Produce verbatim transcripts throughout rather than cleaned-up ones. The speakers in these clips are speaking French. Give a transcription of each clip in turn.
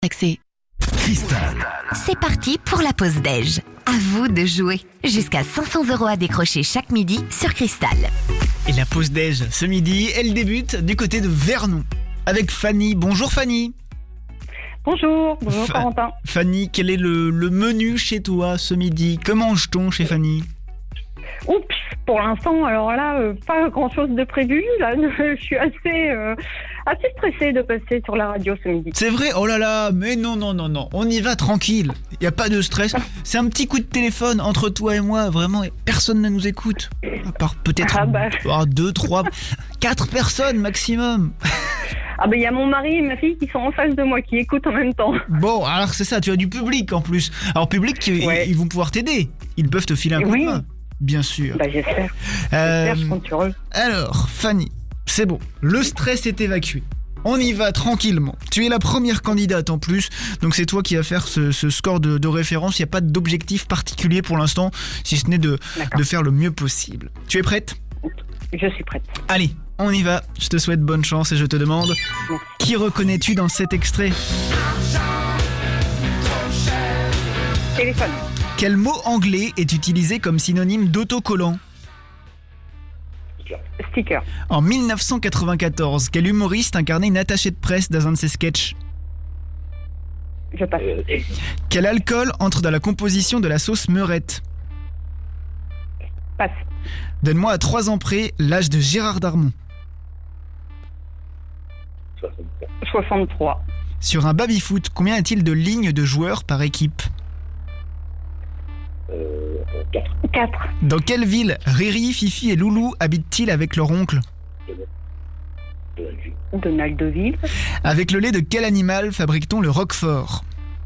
Accès. Cristal. C'est parti pour la pause déj. À vous de jouer. Jusqu'à cinq cents euros à décrocher chaque midi sur Cristal. Et la pause déj, ce midi, elle débute du côté de Vernon. Avec Fanny. Bonjour Fanny. Bonjour, bonjour Fa- Corentin. Fanny, quel est le, le menu chez toi ce midi? Que mange-t-on chez Fanny? Oups, pour l'instant, alors là, euh, pas grand-chose de prévu. Là, je suis assez, euh, assez stressée de passer sur la radio ce midi. C'est vrai? Oh là là, mais non, non, non, non. On y va tranquille. Il n'y a pas de stress. C'est un petit coup de téléphone entre toi et moi. Vraiment, personne ne nous écoute. À part peut-être Ah bah. oh, deux, trois, quatre personnes maximum. Ah ben il y a mon mari et ma fille qui sont en face de moi, qui écoutent en même temps. Bon, alors c'est ça, tu as du public en plus. Alors public, ils, Ouais. ils vont pouvoir t'aider. Ils peuvent te filer un coup Oui. de main. Bien sûr. Bah j'espère, Euh, j'espère, je compte sur eux. alors, Fanny, c'est bon. Le stress est évacué. On y va tranquillement. Tu es la première candidate en plus, donc c'est toi qui vas faire ce, ce score de, de référence. Il n'y a pas d'objectif particulier pour l'instant, si ce n'est de, D'accord. de faire le mieux possible. Tu es prête? Je suis prête. Allez, on y va. Je te souhaite bonne chance et je te demande, Merci. qui reconnais-tu dans cet extrait? Téléphone, Quel mot anglais est utilisé comme synonyme d'autocollant? sticker, En mille neuf cent quatre-vingt-quatorze, quel humoriste incarnait une attachée de presse dans un de ses sketchs? je passe. Quel alcool entre dans la composition de la sauce meurette? Passe. Donne-moi à trois ans près l'âge de Gérard Darmon. soixante-trois. Sur un baby-foot, combien y a-t-il de lignes de joueurs par équipe? quatre. Dans quelle ville Riri, Fifi et Loulou habitent-ils avec leur oncle? Donaldville. Avec le lait de quel animal fabrique-t-on le roquefort?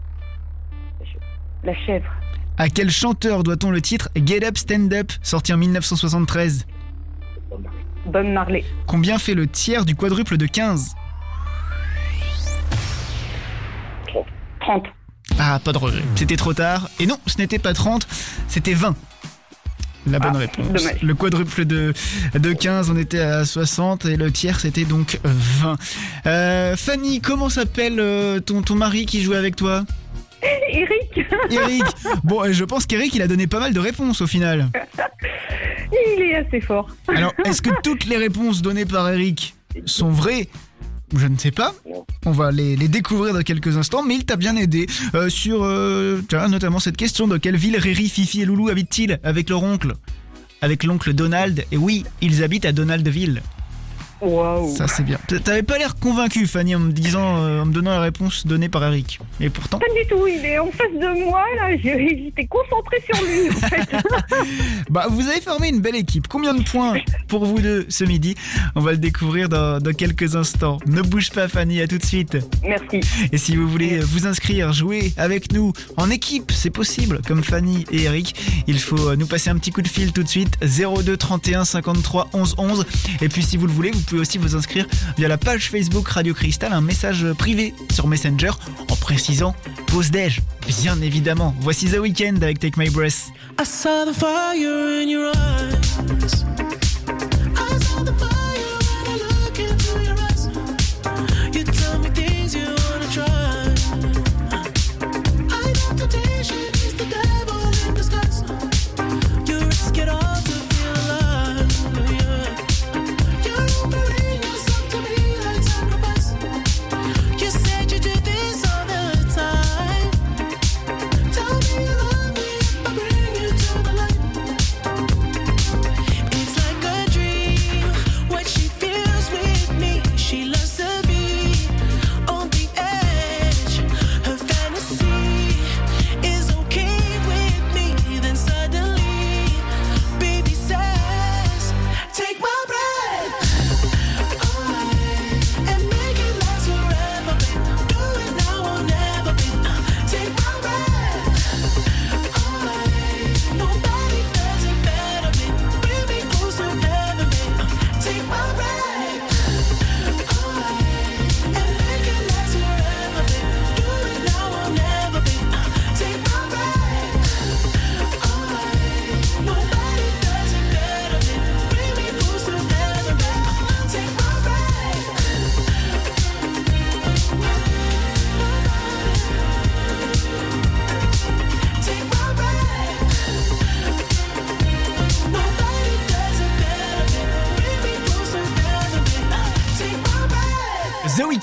La chèvre. À quel chanteur doit-on le titre Get Up Stand Up, sorti en mille neuf cent soixante-treize? Bob Marley. Combien fait le tiers du quadruple de quinze? trente. Ah, pas de regret. C'était trop tard. Et non, ce n'était pas trente, c'était vingt. La bonne Ah, réponse. dommage. Le quadruple de, de quinze, on était à soixante et le tiers, c'était donc vingt. Euh, Fanny, comment s'appelle euh, ton, ton mari qui jouait avec toi? Eric, Eric. Bon, euh, je pense qu'Eric, il a donné pas mal de réponses au final. il est assez fort. Alors, est-ce que toutes les réponses données par Eric sont vraies? Je ne sais pas. On va les, les découvrir dans quelques instants, mais il t'a bien aidé euh, sur euh, tiens, notamment cette question: de quelle ville Riri, Fifi et Loulou habitent-ils avec leur oncle? Avec l'oncle Donald. Et oui, ils habitent à Donaldville. Waouh. Ça, c'est bien. T'avais pas l'air convaincu, Fanny, en me disant, euh, en me donnant la réponse donnée par Eric. Et pourtant. Pas du tout, il est en face de moi, là, j'ai- j'étais concentrée sur lui, en fait. Bah, vous avez formé une belle équipe. Combien de points pour vous deux ce midi? On va le découvrir dans, dans quelques instants. Ne bouge pas, Fanny, à tout de suite. Merci. Et si vous voulez vous inscrire, jouer avec nous en équipe, c'est possible, comme Fanny et Eric. Il faut nous passer un petit coup de fil tout de suite, zéro deux trente et un cinquante-trois onze onze. Et puis si vous le voulez, vous pouvez aussi vous inscrire via la page Facebook Radio Cristal, un message privé sur Messenger en précisant pause déj, bien évidemment. Voici The Weeknd avec Take My Breath. I saw the fire in your eyes. I saw the fire when I look into your eyes. You tell me things you wanna try. I know temptation is the devil in disguise. You risk it all to feel alive. Yeah. You're offering yourself to me like sacrifice. You said you do this all the time. Tell me you love me if I bring you to the light. It's like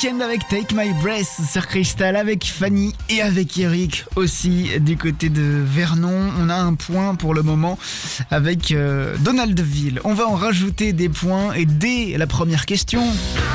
Weeknd avec Take My Breath sur Cristal, avec Fanny et avec Eric aussi du côté de Vernon. On a un point pour le moment avec euh, Donaldville. On va en rajouter des points et dès la première question,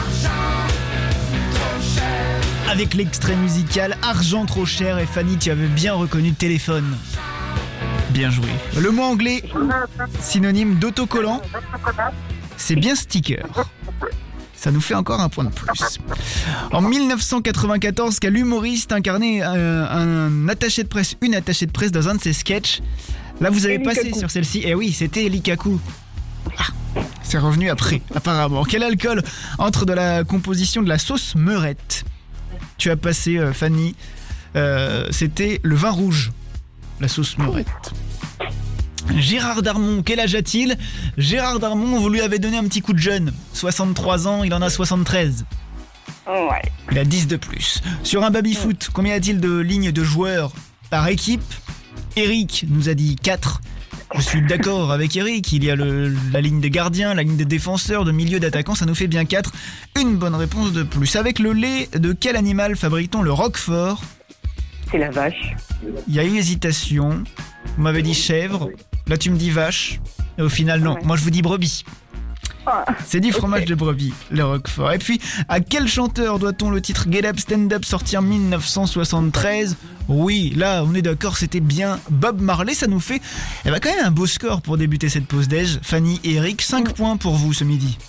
avec l'extrait musical Argent trop cher, et Fanny, tu avais bien reconnu téléphone. Bien joué. Le mot anglais synonyme d'autocollant, c'est bien sticker. Ça nous fait encore un point de plus. En dix-neuf cent quatre-vingt-quatorze, quel humoriste incarnait un, un attaché de presse, une attachée de presse dans un de ses sketchs. Là, vous avez Eli passé Kaku. sur celle-ci. Eh oui, c'était Eli Kaku. Ah, c'est revenu après, apparemment. Quel alcool entre dans la composition de la sauce meurette? Tu as passé, euh, Fanny. Euh, c'était le vin rouge, la sauce meurette. Gérard Darmon, quel âge a-t-il? Gérard Darmon, vous lui avez donné un petit coup de jeune. soixante-trois ans, il en a soixante-treize. Ouais. Il a dix de plus. Sur un baby-foot, combien y a-t-il de lignes de joueurs par équipe? Eric nous a dit quatre. Je suis d'accord avec Eric, il y a le, la ligne de gardien, la ligne de défenseur, de milieu d'attaquant, ça nous fait bien quatre. Une bonne réponse de plus. Avec le lait de quel animal fabrique-t-on le Roquefort? C'est la vache. Il y a eu hésitation. Vous m'avez dit chèvre, là tu me dis vache. Et au final non, Ouais. moi je vous dis brebis. Ah, C'est du fromage ok. de brebis, le Roquefort. Et puis, à quel chanteur doit-on le titre Get Up Stand Up sorti en dix-neuf cent soixante-treize? Oui, là, on est d'accord, c'était bien Bob Marley. Ça nous fait eh ben, quand même un beau score pour débuter cette pause déj. Fanny et Eric, cinq points pour vous ce midi.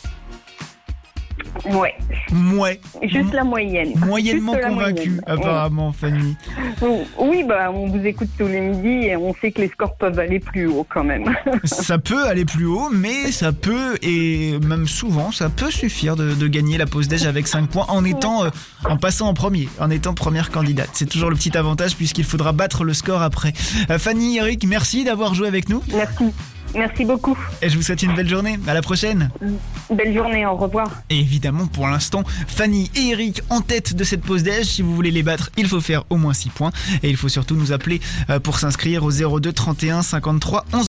Ouais. Mouais. Juste la moyenne. Moyennement Juste la convaincu, moyenne. apparemment, Fanny. Ouais. Oui, bah, on vous écoute tous les midis et on sait que les scores peuvent aller plus haut quand même. Ça peut aller plus haut, mais ça peut, et même souvent, ça peut suffire de, de gagner la pause déj avec cinq points en étant, euh, en passant en premier, en étant première candidate. C'est toujours le petit avantage puisqu'il faudra battre le score après. Euh, Fanny, Eric, merci d'avoir joué avec nous Merci. Merci beaucoup. et je vous souhaite une belle journée. À la prochaine. Belle journée, au revoir. Et évidemment, pour l'instant, Fanny et Eric en tête de cette pause déj. Si vous voulez les battre, il faut faire au moins six points. Et il faut surtout nous appeler euh, pour s'inscrire au zéro deux trente et un cinquante-trois onze.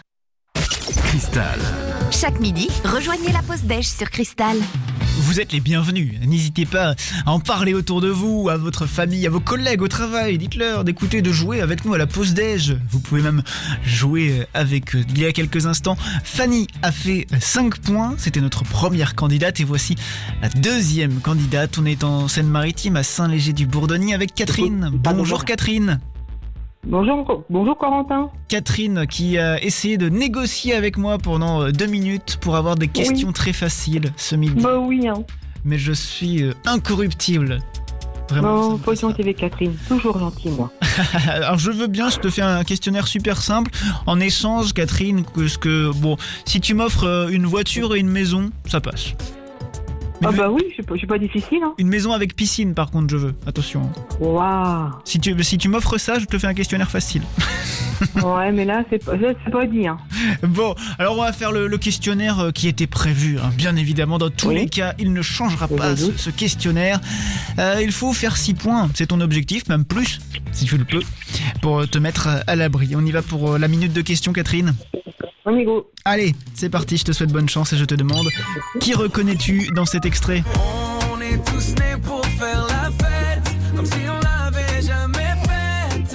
Cristal. Chaque midi, rejoignez la pause déj sur Cristal. Vous êtes les bienvenus. N'hésitez pas à en parler autour de vous, à votre famille, à vos collègues au travail. Dites-leur d'écouter, de jouer avec nous à la pause déj. Vous pouvez même jouer avec eux. Il y a quelques instants, Fanny a fait cinq points. C'était notre première candidate. Et voici la deuxième candidate. On est en Seine-Maritime, à Saint-Léger-du-Bourdonnais, avec Catherine. Bonjour Catherine. Bonjour, bonjour Corentin. Catherine qui a essayé de négocier avec moi pendant deux minutes pour avoir des questions Oui. très faciles ce midi. Bah oui, hein. Mais je suis euh, incorruptible. Vraiment. Non, ça me faut fait être gentil avec Catherine. Toujours gentil, moi. ça. Alors je veux bien, je te fais un questionnaire super simple. En échange, Catherine, que ce que bon, si tu m'offres euh, une voiture et une maison, ça passe. Une, Ah bah oui, je suis pas, je suis pas difficile, hein. une maison avec piscine, par contre, je veux. Attention. Waouh. Si tu si tu m'offres ça, je te fais un questionnaire facile. Ouais, mais là, c'est pas, c'est pas dit, hein. Bon, alors on va faire le, le questionnaire euh, qui était prévu. Hein. Bien évidemment, dans tous Oui. les cas, il ne changera Je pas me ce, doute. ce questionnaire. Euh, il faut faire six points. C'est ton objectif, même plus, si tu le peux, pour te mettre à l'abri. On y va pour euh, la minute de questions, Catherine. On y go. Allez, c'est parti, je te souhaite bonne chance et je te demande, qui reconnais-tu dans cet extrait? On est tous nés pour faire la fête, comme si on l'avait jamais faite.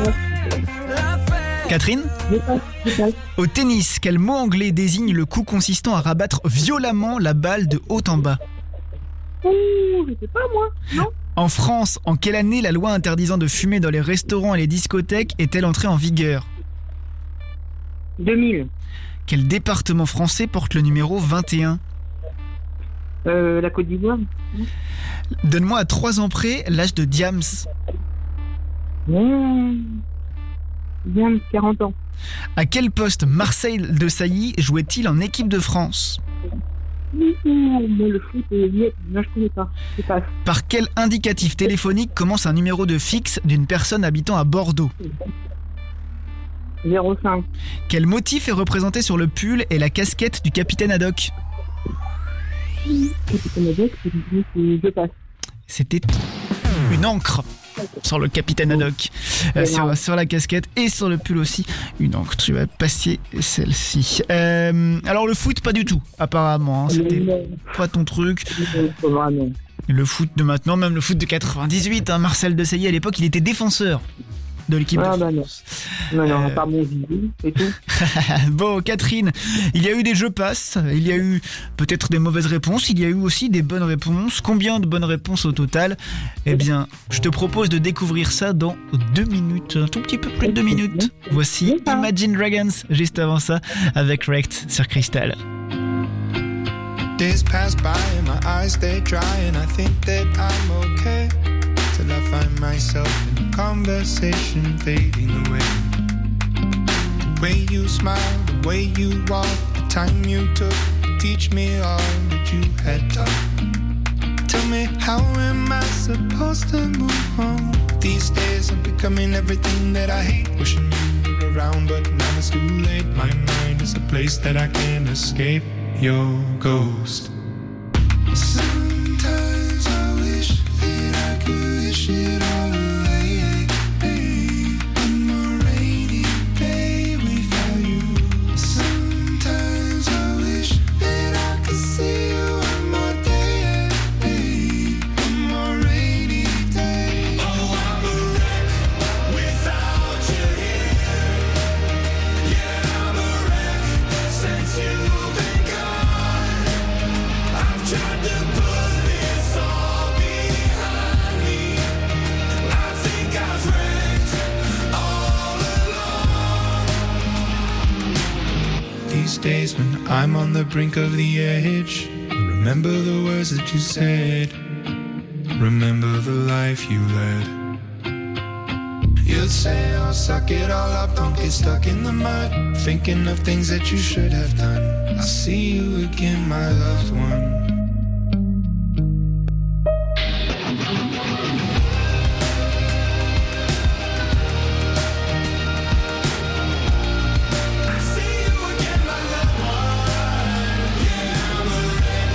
La fête. Catherine? Au tennis, quel mot anglais désigne le coup consistant à rabattre violemment la balle de haut en bas? Ouh, je sais pas, moi. Non. En France, en quelle année la loi interdisant de fumer dans les restaurants et les discothèques est-elle entrée en vigueur? deux mille. Quel département français porte le numéro vingt et un? Euh, la Côte d'Ivoire. Donne-moi à trois ans près l'âge de Diams. Mmh. Bien, quarante ans. À quel poste Marseille Desailly jouait-il en équipe de France? Ouh, moi, le foot, euh, oui, non, je connais pas. Je passe. Par quel indicatif téléphonique commence un numéro de fixe d'une personne habitant à Bordeaux? zéro cinq. Quel motif est représenté sur le pull et la casquette du capitaine Haddock? Je passe. C'était une encre sur le capitaine Haddock, euh, sur, sur la casquette et sur le pull aussi. Une encre, tu vas passer celle-ci. Euh, alors le foot, pas du tout, apparemment. Hein, c'était pas ton truc. Vraiment. Le foot de maintenant, même le foot de quatre-vingt-dix-huit, hein, Marcel Desailly à l'époque, il était défenseur de l'équipe Ah de bah non. France. Non, non, Euh, pas mon zizi, c'est tout. Bon, Catherine, il y a eu des jeux passes, il y a eu peut-être des mauvaises réponses, il y a eu aussi des bonnes réponses. Combien de bonnes réponses au total? Eh bien, je te propose de découvrir ça dans deux minutes, un tout petit peu plus de deux minutes. Voici Imagine Dragons, juste avant ça, avec Wrecked sur Crystal. Days pass by and my eyes stay dry, and I think that I'm okay till I find myself in a conversation fading away. The way you smile, the way you walk, the time you took to teach me all that you had taught. Tell me, how am I supposed to move on? These days I'm becoming everything that I hate. Wishing you were around, but now it's too late. My mind is a place that I can't escape. Your ghost. Sometimes I wish that I could wish it all away. One more rainy day without you. Sometimes I wish that I could see you one more day. One more rainy day. Oh, I'm a wreck without you here. Yeah, I'm a wreck since you've been gone. I've tried to put this all behind me. I think I've wrecked all along. These days when I'm on the brink of the edge, I remember the words that you said. Remember the life you led. You'd say, oh, suck it all up, don't get stuck in the mud. Thinking of things that you should have done. I'll see you again, my loved one. I see you again, my loved one. Yeah, I'm a wreck.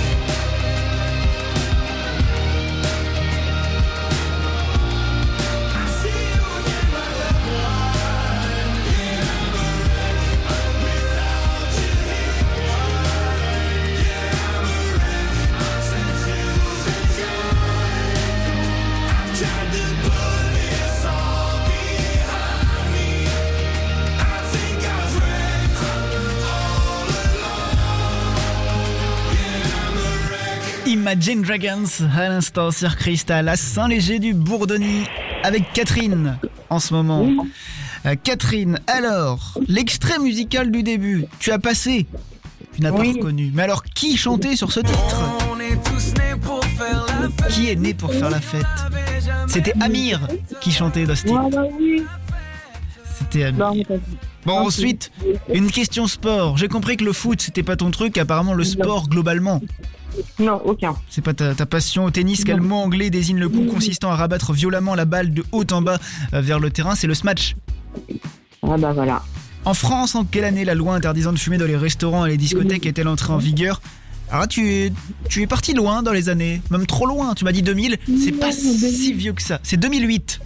I see you again, my loved one. Yeah, I'm a wreck without you here. Yeah, I'm a wreck since you've been gone. I've tried to put this all behind me. I think I've wrecked all along. Yeah, I'm a wreck. Imagine Dragons à l'instant sur Crystal à Saint-Léger du Bourdonnais avec Catherine en ce moment. Euh, Catherine, alors, l'extrait musical du début, tu as passé, tu n'as pas Oui. reconnu. Mais alors, qui chantait sur ce titre? On est tous nés pour faire la fête. Qui est né pour faire la fête? C'était Amir qui chantait dans ce titre. Ah bah oui. C'était Non, Amir. mais pas Bon, ensuite, une question sport. J'ai compris que le foot, c'était pas ton truc. Apparemment, le sport, globalement, Non, aucun. c'est pas ta, ta passion. Au tennis, quel mot anglais désigne le coup consistant à rabattre violemment la balle de haut en bas euh, vers le terrain? C'est le smash. Ah bah voilà. En France, en quelle année la loi interdisant de fumer dans les restaurants et les discothèques est-elle entrée en vigueur? Alors là, tu es, tu es parti loin dans les années, même trop loin. Tu m'as dit deux mille, c'est pas si vieux que ça. C'est deux mille huit.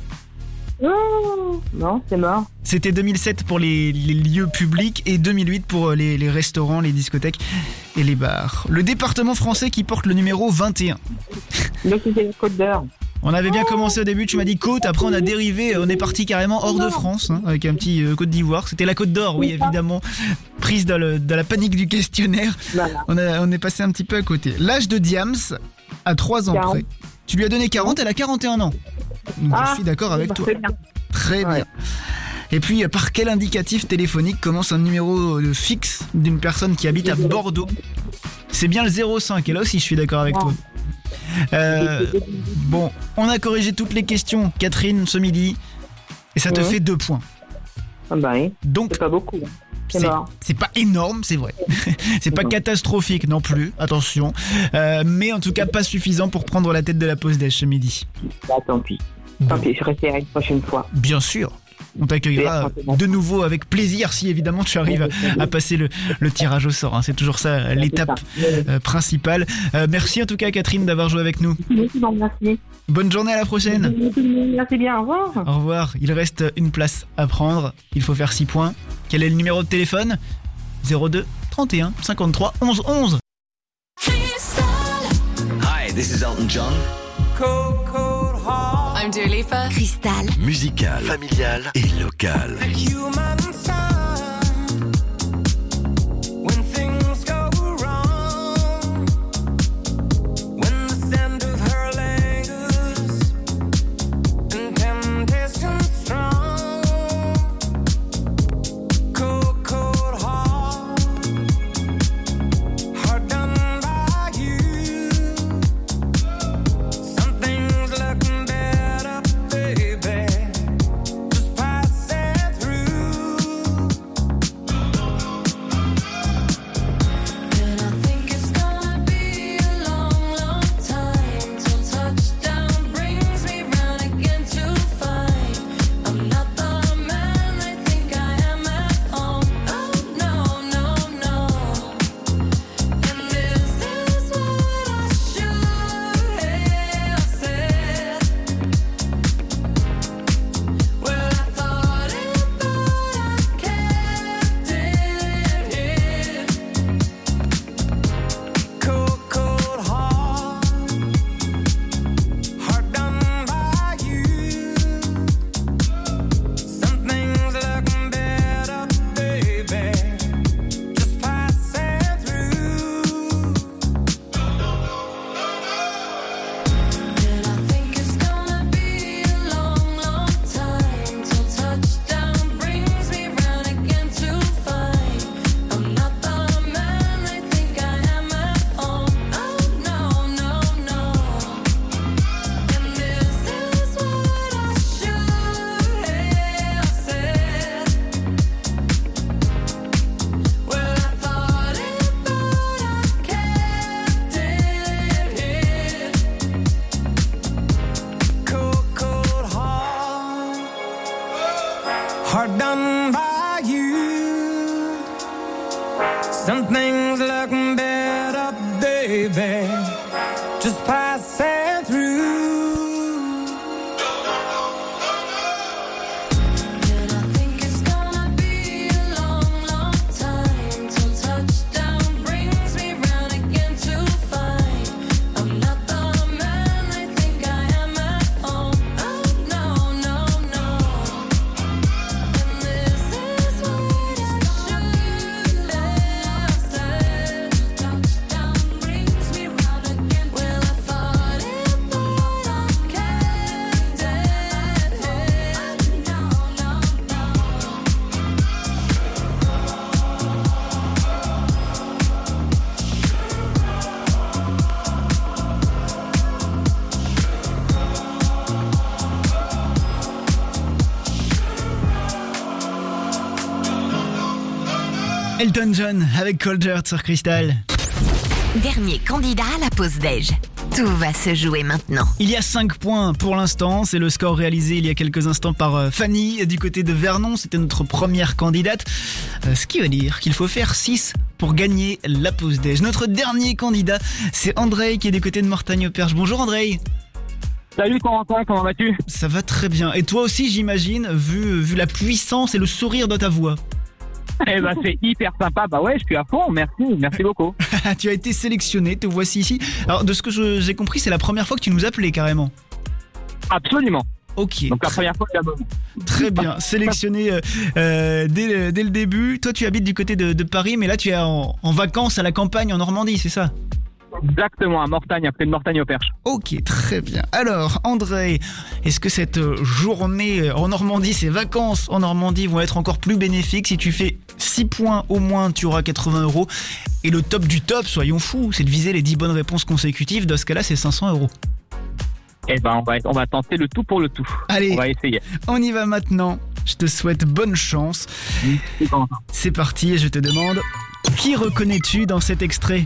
Oh, non, c'est mort. C'était deux mille sept pour les, les lieux publics et deux mille huit pour les, les restaurants, les discothèques et les bars. Le département français qui porte le numéro vingt et un. Donc c'était la Côte d'Or. On avait bien commencé au début, tu m'as dit Côte, après on a dérivé, on est parti carrément hors de France, hein, avec un petit euh, Côte d'Ivoire. C'était la Côte d'Or, oui évidemment, prise dans, le, dans la panique du questionnaire. Voilà. On, a, on est passé un petit peu à côté. L'âge de Diams, à trois ans quarante. près. Tu lui as donné quarante, elle a quarante et un ans. Donc Ah, je suis d'accord avec bah, toi. c'est bien. Très Ouais. bien. Et puis, par quel indicatif téléphonique commence un numéro de fixe d'une personne qui habite à Bordeaux? C'est bien le zéro cinq, et là aussi je suis d'accord avec Ah. toi. Euh, bon, on a corrigé toutes les questions, Catherine, ce midi, et ça te Ouais. fait deux points. Ah bah oui, Donc, c'est pas beaucoup. C'est c'est mort. c'est pas énorme, c'est vrai. C'est pas catastrophique non plus, attention. Euh, mais en tout cas, pas suffisant pour prendre la tête de la pause déj ce midi. Bah tant pis. Tant pis, je resterai une prochaine fois. Bien sûr. On t'accueillera de nouveau avec plaisir si évidemment tu arrives à, à passer le, le tirage au sort, hein. C'est toujours ça l'étape euh, principale. Euh, merci en tout cas Catherine d'avoir joué avec nous. Merci. Bonne journée, à la prochaine. Merci bien, au revoir. Au revoir. Il reste une place à prendre. Il faut faire six points. Quel est le numéro de téléphone? zéro deux trente et un cinquante-trois onze onze. Hi, This is Elton John. Cold, cold heart. I'm Dua Lipa. Cristal. Musical, familial et local. Human sign. When things go wrong. When the scent of her lingers. And temptation strong. Cold, cold heart. Heart done by you. Something's looking better, baby. Just passing through. And I think it's gonna be a long, long time till touchdown brings me round again to find I'm not the man they think I am at home. Oh no, no, no. And this is what I should have said. Well, I thought it, but I kept it hid. Cold, cold heart, heart done by you. Something's looking better, baby. Just passing through. And I think it's gonna be a long, long time till touchdown brings me round again to find I'm not the man they think I am at home. Oh no, no, no. And this is what I should have said. Well, I thought it, but I kept it hid. Cold, cold heart, heart done by you. Something's looking better, baby. Just passing through. And I think it's gonna be a long, long time till touchdown brings me round again to find I'm not the man they think I am at home. Oh no, no, no. And this is what I should have said. Touchdown brings me round again. Well, I thought it, but I kept it hid. No, no, no. Elton John avec Cold Heart sur Cristal. Dernier candidat à la pause déj. Tout va se jouer maintenant. Il y a cinq points pour l'instant, c'est le score réalisé il y a quelques instants par euh, Fanny du côté de Vernon, c'était notre première candidate. Euh, ce qui veut dire qu'il faut faire six pour gagner la pause déj. Notre dernier candidat, c'est André qui est du côté de Mortagne-au-Perche. Bonjour André. Salut Corentin, comment vas-tu? Ça va très bien. Et toi aussi j'imagine, vu, vu la puissance et le sourire de ta voix. Eh ben c'est hyper sympa, bah ouais je suis à fond, merci, merci beaucoup. Tu as été sélectionné, te voici ici. Alors de ce que je- j'ai compris, c'est la première fois que tu nous appelais carrément. Absolument, Ok, donc la première fois que l'abonne. très bien. Sélectionné euh, euh, dès, le- dès le début. Toi tu habites du côté de, de Paris, mais là tu es en, en vacances à la campagne en Normandie, c'est ça? Exactement, à Mortagne, après de Mortagne-au-Perche. Ok, très bien. Alors, André, est-ce que cette euh, journée en Normandie, ces vacances en Normandie vont être encore plus bénéfiques? Si tu fais six points au moins, tu auras quatre-vingts euros. Et le top du top, soyons fous, c'est de viser les dix bonnes réponses consécutives. Dans ce cas-là, c'est cinq cents euros. Eh ben on va, on va tenter le tout pour le tout. Allez. On va essayer. On y va maintenant. Je te souhaite bonne chance. Merci, Corentin. C'est parti et je te demande, qui reconnais-tu dans cet extrait?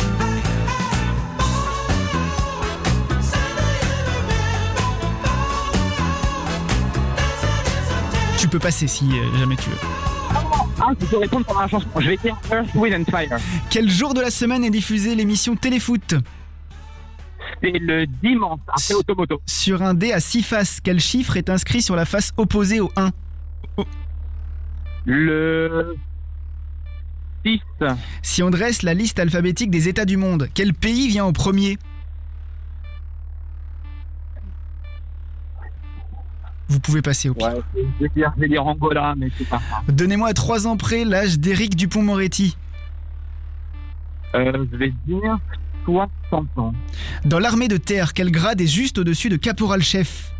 Tu peux passer si euh, jamais tu veux. Ah, tu peux répondre pendant la chanson. Je vais dire Earth, Wind and Fire. Quel jour de la semaine est diffusée l'émission Téléfoot? C'est le dimanche, après Automoto. Sur un dé à six faces, quel chiffre est inscrit sur la face opposée au un? Le six. Si on dresse la liste alphabétique des États du monde, quel pays vient en premier? vous pouvez passer au pire. Ouais, je vais dire, je vais dire Angola, mais c'est pas ça. Donnez-moi à trois ans près l'âge d'Éric Dupond-Moretti. Euh, je vais dire soixante ans. Dans l'armée de terre, quel grade est juste au-dessus de caporal-chef?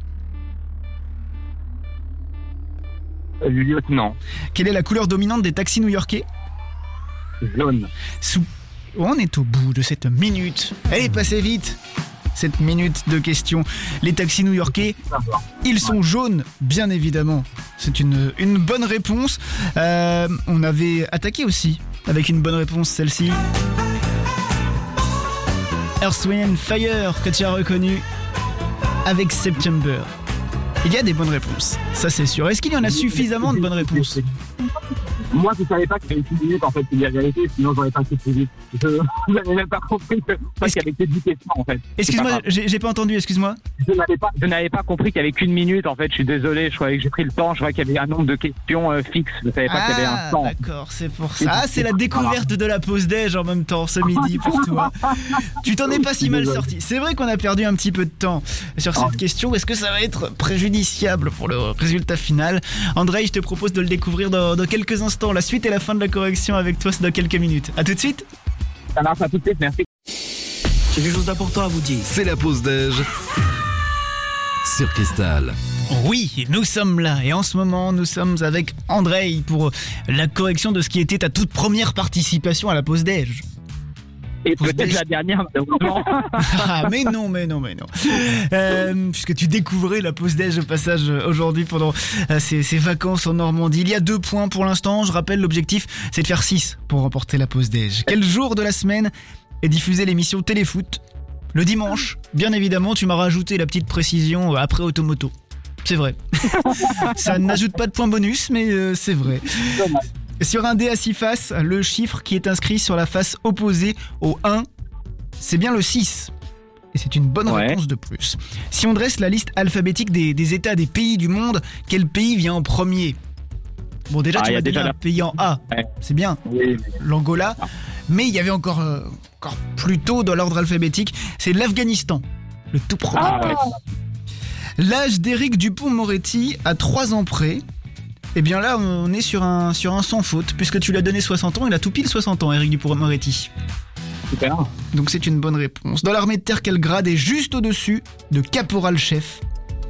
Euh, lieutenant. Quelle est la couleur dominante des taxis new-yorkais? Jaune. Sous... On est au bout de cette minute. Elle est passée vite, cette minute de questions. Les taxis new-yorkais, ils sont jaunes, bien évidemment. C'est une, une bonne réponse. Euh, on avait attaqué aussi avec une bonne réponse, celle-ci. Earth, Wind and Fire, que tu as reconnu avec September. Il y a des bonnes réponses, ça c'est sûr. Est-ce qu'il y en a suffisamment de bonnes réponses? Moi, je savais pas qu'il y avait une minute, en fait, c'est la vérité, sinon j'aurais pas été plus vite. Je n'avais même pas compris que, pas qu'il y avait que dix questions, en fait. Excuse-moi, j'ai, j'ai pas entendu, excuse-moi. Je n'avais pas, je n'avais pas compris qu'il y avait qu'une minute, en fait, je suis désolé, je croyais que j'ai pris le temps, je croyais qu'il y avait un nombre de questions euh, fixes, je savais pas Ah, qu'il y avait un temps. d'accord, c'est pour ça. Ah, c'est la découverte de la pause déj en même temps, ce midi pour toi. Tu t'en es pas si mal sorti. C'est vrai qu'on a perdu un petit peu de temps sur cette question. Est-ce que ça va être préjudiciable pour le résultat final? André, je te propose de le découvrir dans, dans quelques instants. La suite et la fin de la correction avec toi, c'est dans quelques minutes. À tout de suite. Ça marche, à tout de suite, merci. J'ai quelque chose d'important à vous dire. C'est la pause déj sur Cristal. Oui, nous sommes là et en ce moment nous sommes avec André pour la correction de ce qui était ta toute première participation à la pause déj. Et Pause peut-être déj. la dernière, malheureusement. Ah, mais non, mais non, mais non. Euh, puisque tu découvrais la pause déj au passage aujourd'hui pendant euh, ces, ces vacances en Normandie. Il y a deux points pour l'instant. Je rappelle, l'objectif, c'est de faire six pour remporter la pause déj. Quel jour de la semaine est diffusée l'émission Téléfoot? Le dimanche. Bien évidemment, tu m'as rajouté la petite précision après Automoto. C'est vrai. Ça n'ajoute pas de points bonus, mais euh, c'est vrai. Sur un dé à six faces, le chiffre qui est inscrit sur la face opposée au un, c'est bien le six. Et c'est une bonne Ouais. réponse de plus. Si on dresse la liste alphabétique des, des États, des pays du monde, quel pays vient en premier? Bon, déjà, Ah, tu il y m'as a donné déjà un la- pays en A. Ouais. C'est bien, Oui, l'Angola. Mais il y avait encore, euh, encore plus tôt dans l'ordre alphabétique, c'est l'Afghanistan, le tout premier. ah, ouais. L'âge d'Éric Dupond-Moretti à trois ans près, eh bien là on est sur un, sur un sans faute, puisque tu lui as donné soixante ans, il a tout pile soixante ans, Éric Dupond-Moretti. Super. Donc c'est une bonne réponse. Dans l'armée de terre, quel grade est juste au-dessus de caporal-chef?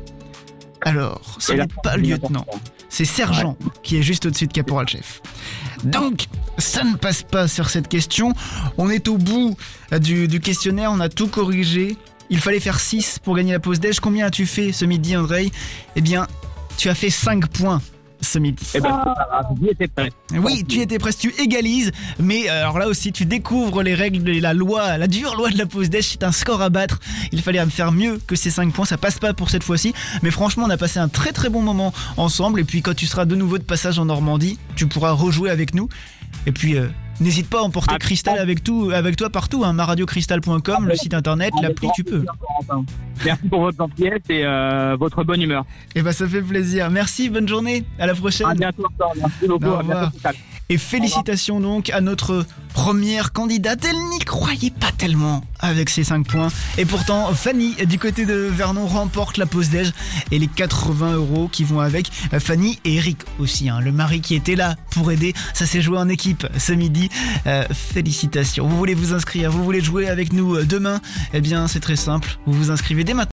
Alors, ce Et là, n'est pas lieutenant, c'est sergent qui est juste au-dessus de caporal-chef. Donc, ça ne passe pas sur cette question. On est au bout du, du questionnaire, on a tout corrigé. Il fallait faire six pour gagner la pause déj. Combien as-tu fait ce midi, André? Eh bien, tu as fait cinq points ce midi. Eh ben, c'est pas grave, j'y étais prêt. Oui, tu étais presque, tu égalises, mais euh, alors là aussi tu découvres les règles et la loi, la dure loi de la pause déj, c'est un score à battre. Il fallait faire mieux que ces cinq points, ça passe pas pour cette fois-ci, mais franchement on a passé un très très bon moment ensemble, et puis quand tu seras de nouveau de passage en Normandie, tu pourras rejouer avec nous, et puis euh, n'hésite pas à emporter Ah, Cristal avec, tout, avec toi partout, hein, ma radio cristal point com, le site internet, l'appli, tu peux. Merci pour votre gentillesse et euh, votre bonne humeur. Et bah ça fait plaisir, merci, bonne journée, à la prochaine. À bientôt encore, merci beaucoup. Au À bientôt, revoir. Cristal. Et félicitations donc à notre première candidate. Elle n'y croyait pas tellement avec ses cinq points. Et pourtant, Fanny, du côté de Vernon, remporte la pause déj et les quatre-vingts euros qui vont avec. Fanny et Eric aussi, hein, le mari qui était là pour aider. Ça s'est joué en équipe ce midi. Euh, félicitations. Vous voulez vous inscrire, vous voulez jouer avec nous demain? Eh bien, c'est très simple. Vous vous inscrivez dès maintenant.